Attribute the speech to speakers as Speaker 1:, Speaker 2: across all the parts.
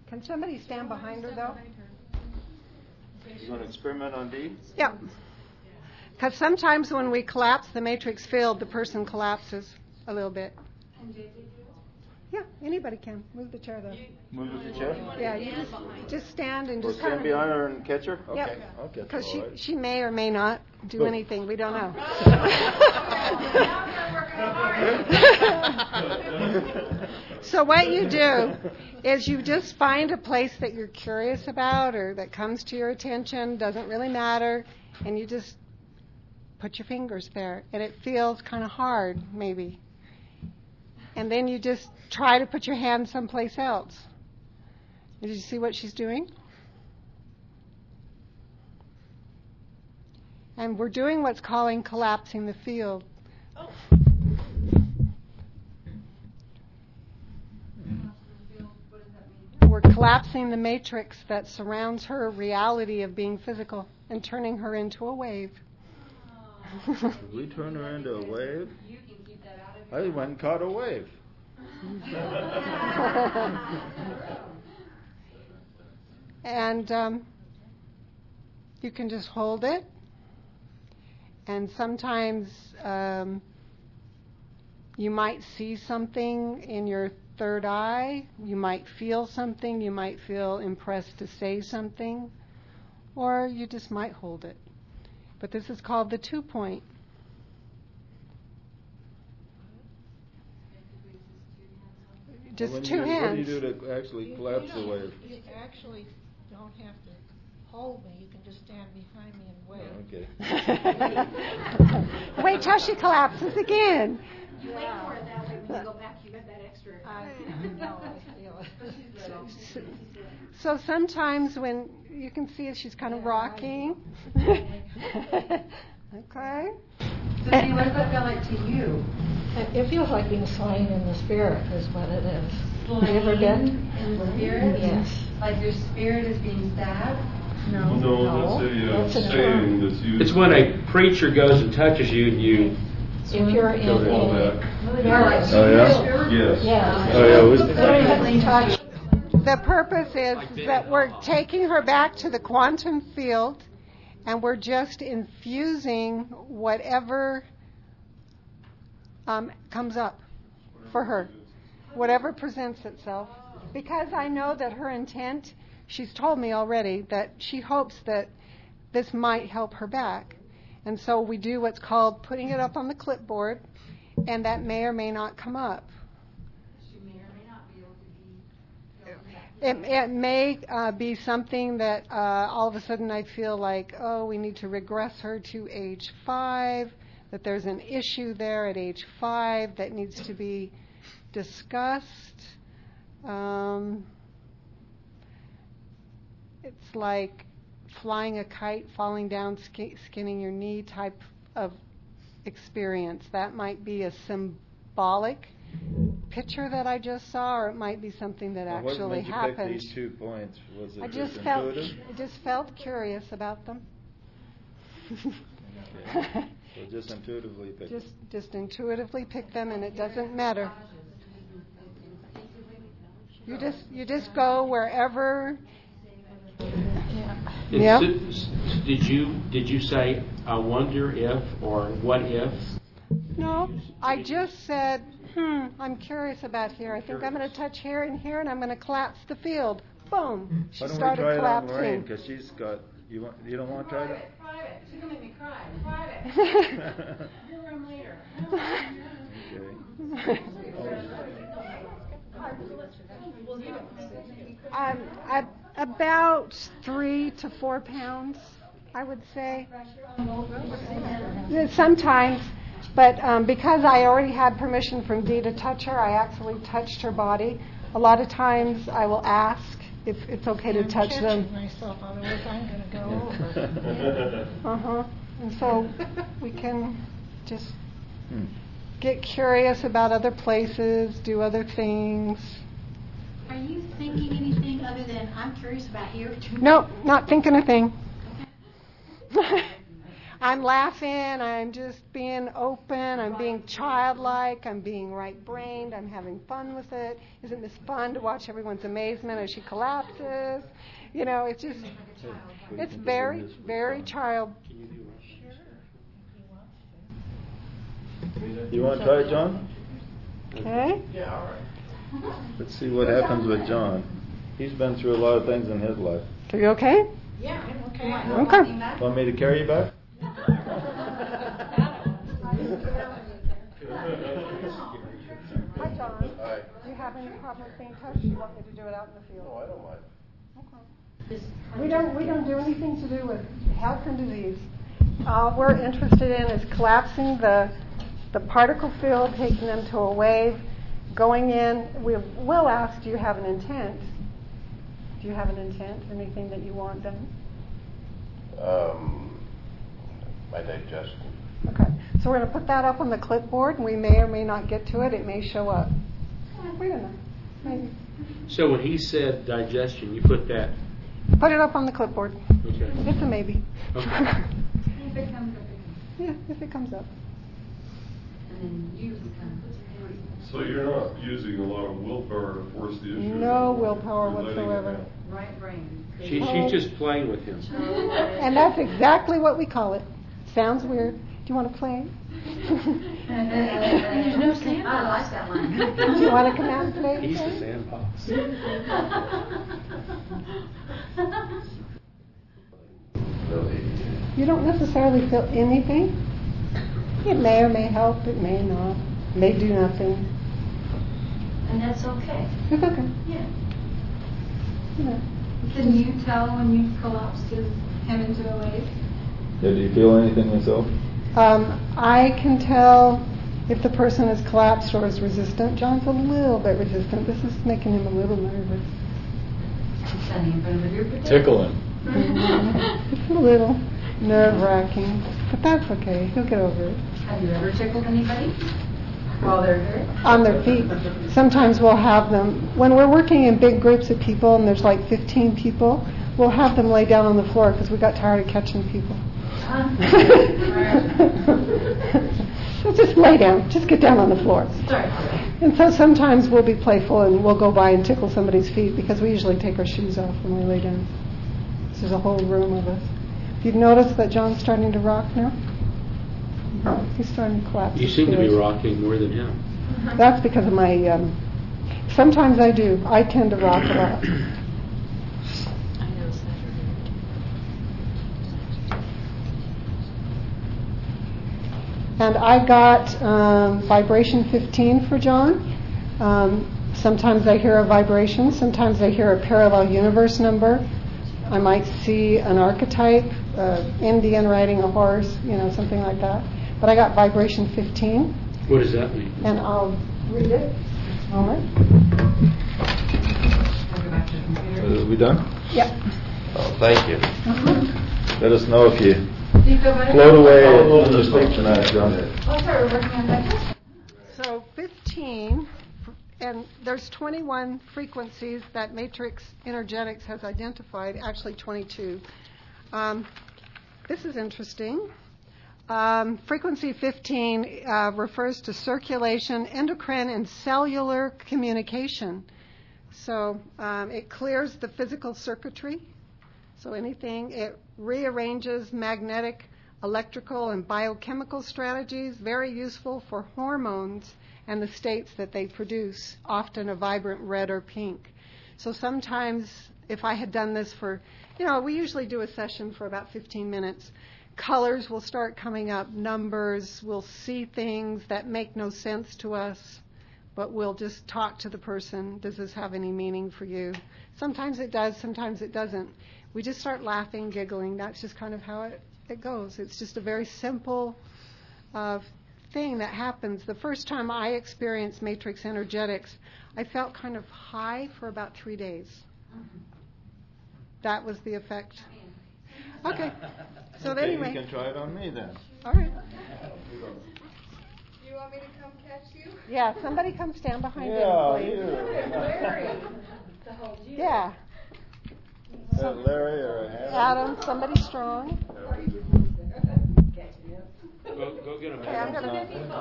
Speaker 1: Can somebody stand behind her, though?
Speaker 2: You want to experiment on D?
Speaker 1: Yeah. Because sometimes when we collapse the matrix field, the person collapses a little bit. Yeah, anybody can. Move the chair, though.
Speaker 2: Move the chair?
Speaker 1: Yeah, you just stand and
Speaker 2: Or
Speaker 1: just
Speaker 2: stand behind her and catch her?
Speaker 1: Yep.
Speaker 2: Okay, I'll catch her.
Speaker 1: Because
Speaker 2: all right.
Speaker 1: she may or may not do anything. We don't know. So what you do is you just find a place that you're curious about or that comes to your attention, doesn't really matter, and you just put your fingers there. And it feels kind of hard, maybe. And then you just try to put your hand someplace else. Did you see what she's doing? And we're doing what's calling collapsing the field. Oh. We're collapsing the matrix that surrounds her reality of being physical and turning her into a wave.
Speaker 2: Did we turn her into a wave? I went and caught a wave.
Speaker 1: And you can just hold it. And sometimes you might see something in your third eye. You might feel something. You might feel impressed to say something. Or you just might hold it. But this is called the 2-point. Just two hands.
Speaker 2: What do you do to actually collapse the wave?
Speaker 3: You actually don't have to hold me. You can just stand behind me and wave.
Speaker 2: Okay.
Speaker 1: Wait till she collapses again.
Speaker 4: You wait for it that way. When you go back, you get that extra.
Speaker 3: I know. I feel it.
Speaker 1: So sometimes when you can see she's kind of rocking. Okay.
Speaker 4: So, Dee, what does that feel like to you?
Speaker 3: It feels like being slain in the spirit is what it is.
Speaker 4: Slain
Speaker 3: Have you ever been?
Speaker 4: in the spirit?
Speaker 3: Yes.
Speaker 4: Like your spirit is being stabbed?
Speaker 3: No.
Speaker 5: No, that's a saying that's used.
Speaker 6: It's when a preacher goes and touches you and you...
Speaker 3: If you're in
Speaker 5: Don't call
Speaker 3: a...
Speaker 5: that.
Speaker 3: Yes.
Speaker 2: Oh, yeah?
Speaker 5: Yes.
Speaker 3: Yes.
Speaker 2: Oh, yeah.
Speaker 3: Literally touch.
Speaker 1: The purpose is that we're taking her back to the quantum field and we're just infusing whatever comes up for her, whatever presents itself. Because I know that her intent, she's told me already that she hopes that this might help her back. And so we do what's called putting it up on the clipboard, and that may or may not come up.
Speaker 4: She may or may not be able to be.
Speaker 1: It may be something that all of a sudden I feel like, oh, we need to regress her to age 5, that there's an issue there at age 5 that needs to be discussed. It's like flying a kite, falling down, skinning your knee type of experience. That might be a symbolic picture that I just saw, or it might be something that actually happened.
Speaker 2: What made you pick these 2 points? Was it
Speaker 1: I
Speaker 2: just
Speaker 1: just
Speaker 2: intuitive?
Speaker 1: felt curious about them.
Speaker 2: Okay. So just intuitively pick them.
Speaker 1: Just intuitively pick them, and it doesn't matter. You just go wherever. Yeah.
Speaker 6: Did you say I wonder if or what if?
Speaker 1: No, I just said, I'm curious about here. I think I'm going to touch here and here, and I'm going to collapse the field. Boom. She started
Speaker 2: Why don't we try it on
Speaker 1: collapsing.
Speaker 2: Lorraine? Because she's got. You don't want to try that?
Speaker 4: Private. She's going to make me cry. Private. Your room later.
Speaker 1: About 3 to 4 pounds, I would say. Sometimes, but because I already had permission from Dee to touch her, I actually touched her body. A lot of times I will ask if it's okay to touch them.
Speaker 3: Myself, otherwise I'm going to go over.
Speaker 1: And so we can just get curious about other places, do other things.
Speaker 4: Are you thinking anything other than I'm curious about here?
Speaker 1: Nope, not thinking a thing. I'm laughing, I'm just being open, I'm being childlike, I'm being right-brained, I'm having fun with it. Isn't this fun to watch everyone's amazement as she collapses? You know, it's just, it's very, very child.
Speaker 2: You want to try it, John?
Speaker 1: Okay.
Speaker 2: Yeah, all right. Let's see what happens with John. He's been through a lot of things in his life.
Speaker 1: Are you okay?
Speaker 3: Yeah, I'm okay.
Speaker 1: Okay.
Speaker 2: Want me to carry you back?
Speaker 1: Hi, John.
Speaker 2: Hi.
Speaker 1: Do you have any problem with being touched? Do you want me to do it out in the field?
Speaker 2: No, I don't mind.
Speaker 1: Okay. We don't do anything to do with health and disease. All we're interested in is collapsing the particle field, taking them to a wave, going in. We'll ask, do you have an intent? Do you have an intent? Anything that you want done?
Speaker 7: My digestion.
Speaker 1: Okay. So we're going to put that up on the clipboard, and we may or may not get to it. It may show up. Wait a minute. Maybe.
Speaker 6: So when he said digestion, you put that.
Speaker 1: Put it up on the clipboard.
Speaker 6: Okay.
Speaker 1: It's a maybe.
Speaker 4: If
Speaker 6: Okay.
Speaker 4: it comes up,
Speaker 1: Yeah, if it comes up.
Speaker 4: and then you become.
Speaker 5: So you're not using a lot of willpower to force the issue?
Speaker 1: No willpower
Speaker 5: You're letting it
Speaker 1: whatsoever.
Speaker 5: happen.
Speaker 4: Right brain.
Speaker 6: She's just playing with him.
Speaker 1: And that's exactly what we call it. Sounds weird. Do you want to play?
Speaker 4: There's no sand. I like that one.
Speaker 1: Do you want to come out and play?
Speaker 6: He's the sandbox.
Speaker 1: You don't necessarily feel anything. It may or may help. It may not. May do nothing.
Speaker 4: And that's okay.
Speaker 1: It's okay.
Speaker 4: Yeah.
Speaker 1: You know.
Speaker 4: Can you tell when you've collapsed and come into a wave?
Speaker 2: Yeah, do you feel anything yourself?
Speaker 1: I can tell if the person is collapsed or is resistant. John's a little bit resistant. This is making him a little nervous.
Speaker 4: Standing in front of your potato.
Speaker 2: Tickle him.
Speaker 1: It's a little nerve-wracking, but that's okay. He'll get over it.
Speaker 4: Have you ever tickled anybody while they're here?
Speaker 1: On their feet. Sometimes we'll have them, when we're working in big groups of people and there's like 15 people, we'll have them lay down on the floor because we got tired of catching people. So just lay down. Just get down on the floor.
Speaker 4: Sorry.
Speaker 1: And so sometimes we'll be playful and we'll go by and tickle somebody's feet because we usually take our shoes off when we lay down. This is a whole room of us. You've noticed that John's starting to rock now? He's starting to collapse.
Speaker 6: You seem to be rocking more than him.
Speaker 1: That's because of my, sometimes I do. I tend to rock a lot. And I got vibration 15 for John. Sometimes I hear a vibration. Sometimes I hear a parallel universe number. I might see an archetype, Indian riding a horse, something like that. But I got vibration 15.
Speaker 6: What does that mean?
Speaker 1: And I'll read it. All right.
Speaker 2: Are we done?
Speaker 1: Yep.
Speaker 7: Oh, thank you.
Speaker 2: Let us know if you
Speaker 4: Do you feel better?
Speaker 2: float away on the sleep tonight, John.
Speaker 4: Oh, sorry, we're working on that.
Speaker 1: So 15, and there's 21 frequencies that Matrix Energetics has identified, actually 22. This is interesting. Frequency 15 refers to circulation, endocrine, and cellular communication. So it clears the physical circuitry. So anything, it rearranges magnetic, electrical, and biochemical strategies, very useful for hormones and the states that they produce, often a vibrant red or pink. So sometimes if I had done this for, we usually do a session for about 15 minutes. Colors will start coming up, numbers, we'll see things that make no sense to us, but we'll just talk to the person. Does this have any meaning for you? Sometimes it does, sometimes it doesn't. We just start laughing, giggling. That's just kind of how it goes. It's just a very simple thing that happens. The first time I experienced Matrix Energetics, I felt kind of high for about 3 days. That was the effect. Okay. So
Speaker 2: Okay,
Speaker 1: anyway.
Speaker 2: you can try it on me then.
Speaker 1: All right.
Speaker 8: Do you want me to come catch you?
Speaker 1: Yeah, somebody come stand behind
Speaker 2: Yeah,
Speaker 1: him, please.
Speaker 2: you.
Speaker 1: Yeah.
Speaker 2: Larry or
Speaker 1: Adam, somebody strong.
Speaker 6: Go get him.
Speaker 1: Okay, I'm gonna.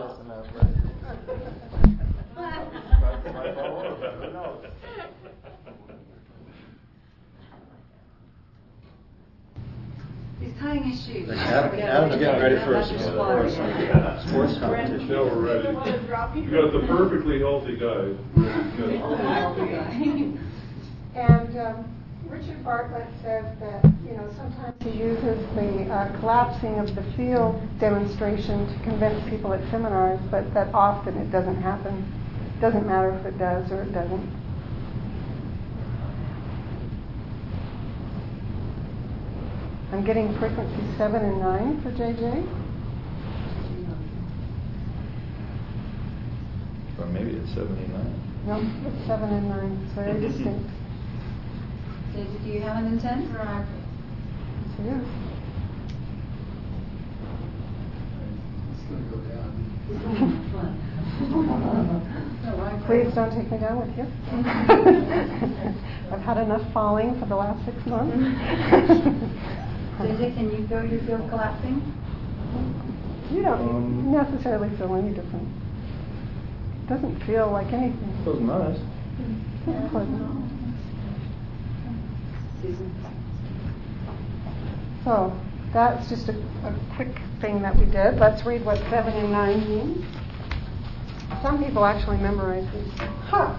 Speaker 4: He's tying his shoes.
Speaker 2: Adam's getting ready for a sports competition.
Speaker 5: Now we're ready. You got the perfectly healthy guy.
Speaker 1: And Richard Bartlett says that, sometimes he uses the collapsing of the field demonstration to convince people at seminars, but that often it doesn't happen. It doesn't matter if it does or it doesn't. I'm getting frequency 7 and 9 for JJ.
Speaker 2: Or maybe it's 79.
Speaker 1: No, it's 7 and 9. It's very distinct.
Speaker 4: Do you have an intent?
Speaker 1: Yes, it is. Please don't take me down with you. I've had enough falling for the last 6 months.
Speaker 4: JJ, can you feel your field collapsing?
Speaker 1: You don't necessarily feel any different. It doesn't feel like anything.
Speaker 2: Feels nice.
Speaker 1: It's pleasant. So that's just a quick thing that we did. Let's read what 7 and 9 means. Some people actually memorize these. Huh.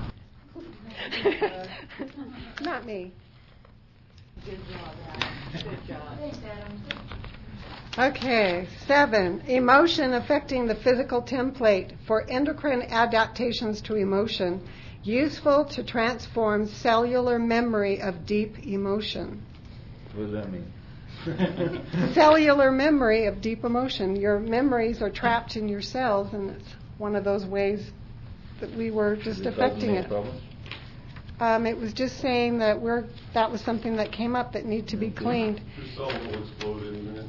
Speaker 1: Not me.
Speaker 4: Good job, Adam. Good job. Thanks, Adam.
Speaker 1: Okay, 7. Emotion affecting the physical template for endocrine adaptations to emotion, useful to transform cellular memory of deep emotion.
Speaker 2: What does that mean?
Speaker 1: Cellular memory of deep emotion. Your memories are trapped in your cells, and it's one of those ways that we were just affecting it. It was just saying that that was something that came up that needed to be cleaned.
Speaker 5: Your cells will explode in a minute.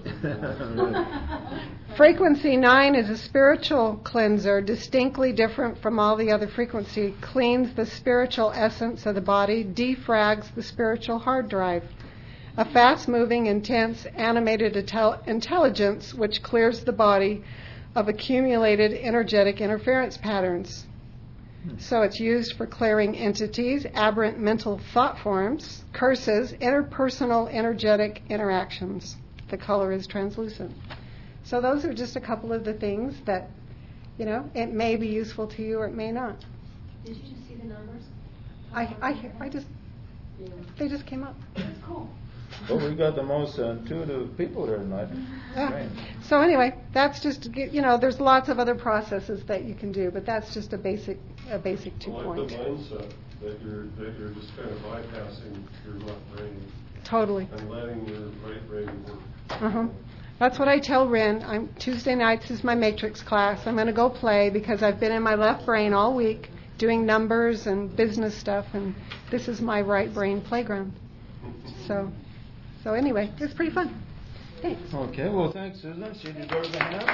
Speaker 1: Frequency 9 is a spiritual cleanser, distinctly different from all the other frequency. Cleans the spiritual essence of the body, defrags the spiritual hard drive. A fast-moving, intense, animated intelligence which clears the body of accumulated energetic interference patterns. So it's used for clearing entities, aberrant mental thought forms, curses, interpersonal energetic interactions. The color is translucent. So those are just a couple of the things that, it may be useful to you or it may not.
Speaker 4: Did you just see the numbers?
Speaker 1: They just came up.
Speaker 4: That's cool.
Speaker 2: Well, we got the most intuitive people here tonight.
Speaker 1: Yeah. So anyway, that's just, there's lots of other processes that you can do, but that's just a basic 2
Speaker 5: I like
Speaker 1: point.
Speaker 5: the mindset that you're just kind of bypassing your left brain
Speaker 1: Totally.
Speaker 5: and letting your right brain work.
Speaker 1: Uh-huh. That's what I tell Ren. Tuesday nights is my matrix class. I'm going to go play because I've been in my left brain all week doing numbers and business stuff, and this is my right brain playground. So anyway, it's pretty fun. Thanks.
Speaker 2: Okay, well, thanks, Susan. She deserves a hand.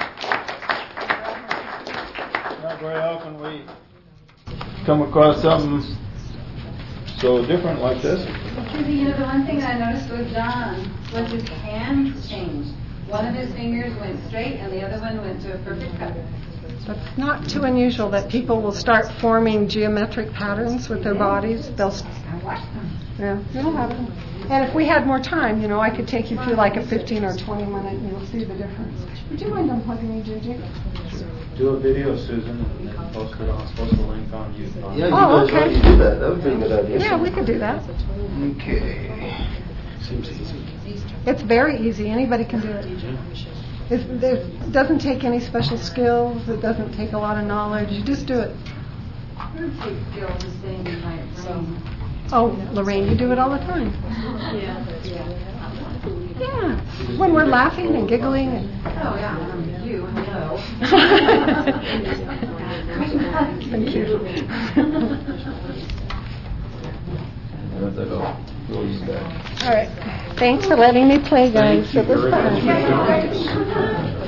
Speaker 2: Not very often we come across something so different like this.
Speaker 4: The one thing I noticed with John was his hand changed. One of his fingers went straight and the other one went to a perfect cut.
Speaker 1: It's not too unusual that people will start forming geometric patterns with their bodies. It'll happen. And if we had more time, I could take you through like a 15 or 20 minute and you'll see the difference. Would you mind unplugging me, JJ?
Speaker 2: Do a video, Susan, and then post the link on YouTube.
Speaker 1: Yeah, you guys
Speaker 2: already do that. That would be a good idea.
Speaker 1: Yeah, we could do that.
Speaker 2: Okay. Seems easy.
Speaker 1: It's very easy. Anybody can do it. It doesn't take any special skills. It doesn't take a lot of knowledge. You just do it.
Speaker 4: It takes skill to stay in my brain.
Speaker 1: Oh, Lorraine, you do it all the time. Yeah. When we're laughing and giggling.
Speaker 4: Oh, yeah. You, hello.
Speaker 1: Thank you. All right. Thanks for letting me play, guys. It was fun.